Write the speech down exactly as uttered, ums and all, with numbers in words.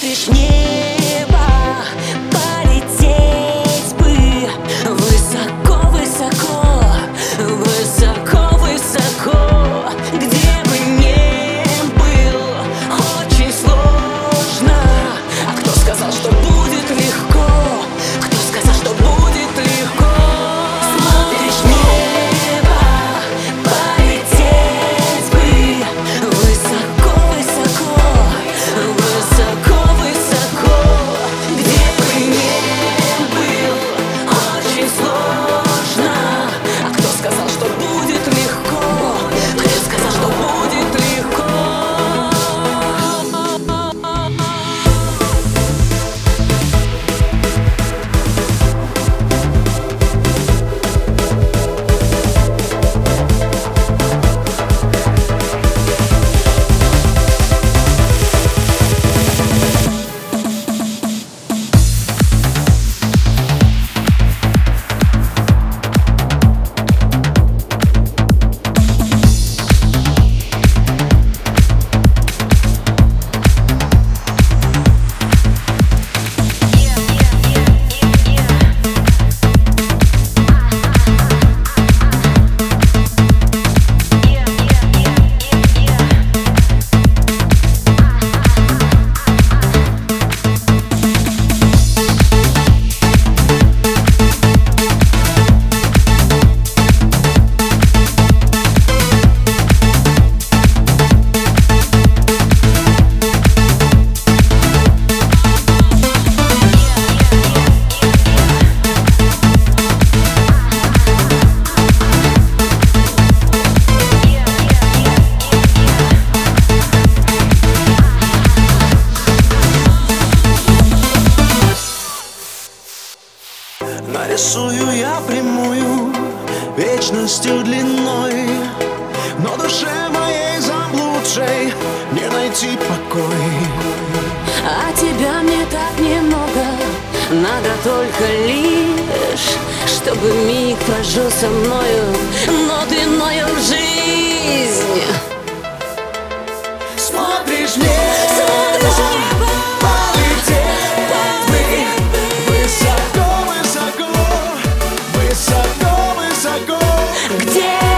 Смотришь в небо, полететь бы высоко-высоко, высоко-высоко. Где бы ни был, очень сложно. А кто сказал, что будет легко? Кто сказал, что будет легко? Смотришь в небо, полететь бы высоко-высоко, высоко-высоко. Где бы ни был, очень сложно. А кто сказал, что будет легко? Кто сказал, что будет легко? Нарисую я прямую вечностью длиной, но душе моей заблудшей не найти покой. А тебя мне так немного, надо только лишь, чтобы миг прожил со мною, но длиною в жизнь. Смотришь в небо, полететь бы высоко-высоко, высоко-высоко. Где